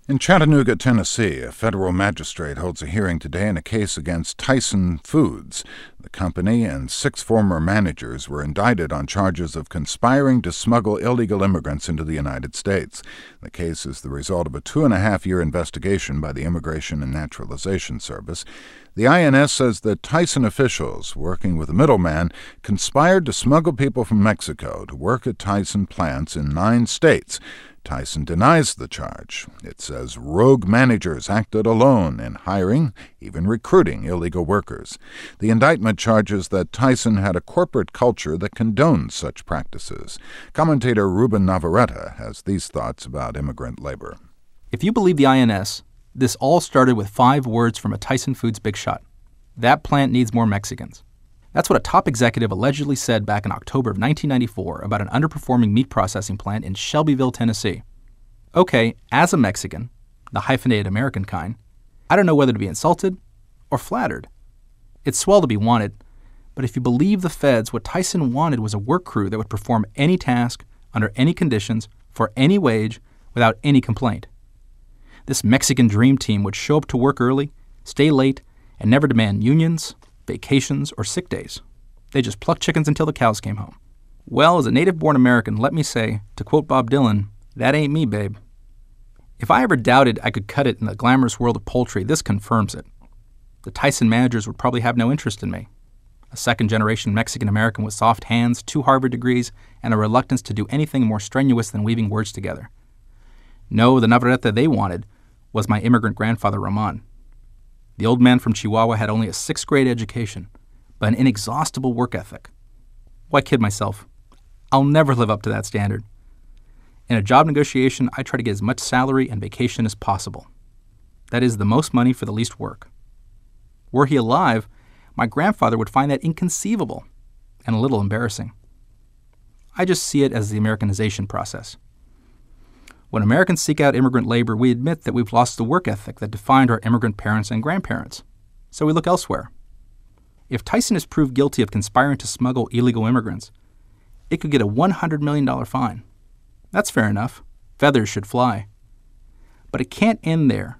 In Chattanooga, Tennessee, a federal magistrate holds a hearing today in a case against Tyson Foods. The company and 6 former managers were indicted on charges of conspiring to smuggle illegal immigrants into the United States. The case is the result of a 2.5-year investigation by the Immigration and Naturalization Service. The INS says that Tyson officials, working with a middleman, conspired to smuggle people from Mexico to work at Tyson plants in 9 states. Tyson denies the charge. It says rogue managers acted alone in hiring, even recruiting illegal workers. The indictment charges that Tyson had a corporate culture that condoned such practices. Commentator Ruben Navarrete has these thoughts about immigrant labor. If you believe the INS, this all started with 5 words from a Tyson Foods big shot. That plant needs more Mexicans. That's what a top executive allegedly said back in October of 1994 about an underperforming meat processing plant in Shelbyville, Tennessee. Okay, as a Mexican, the hyphenated American kind, I don't know whether to be insulted or flattered. It's swell to be wanted, but if you believe the feds, what Tyson wanted was a work crew that would perform any task, under any conditions, for any wage, without any complaint. This Mexican dream team would show up to work early, stay late, and never demand unions, vacations, or sick days. They just plucked chickens until the cows came home. Well, as a native-born American, let me say, to quote Bob Dylan, that ain't me, babe. If I ever doubted I could cut it in the glamorous world of poultry, this confirms it. The Tyson managers would probably have no interest in me. A second-generation Mexican-American with soft hands, 2 Harvard degrees, and a reluctance to do anything more strenuous than weaving words together. No, the Navarrete they wanted was my immigrant grandfather, Roman. The old man from Chihuahua had only a 6th-grade education, but an inexhaustible work ethic. Why kid myself? I'll never live up to that standard. In a job negotiation, I try to get as much salary and vacation as possible. That is, the most money for the least work. Were he alive, my grandfather would find that inconceivable and a little embarrassing. I just see it as the Americanization process. When Americans seek out immigrant labor, we admit that we've lost the work ethic that defined our immigrant parents and grandparents, so we look elsewhere. If Tyson is proved guilty of conspiring to smuggle illegal immigrants, it could get a $100 million fine. That's fair enough. Feathers should fly. But it can't end there.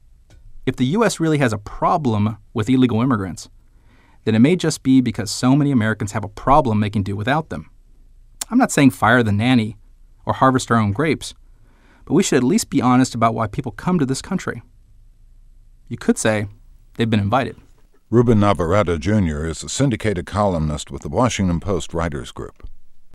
If the U.S. really has a problem with illegal immigrants, then it may just be because so many Americans have a problem making do without them. I'm not saying fire the nanny or harvest our own grapes, but we should at least be honest about why people come to this country. You could say they've been invited. Ruben Navarrete, Jr. is a syndicated columnist with the Washington Post Writers Group.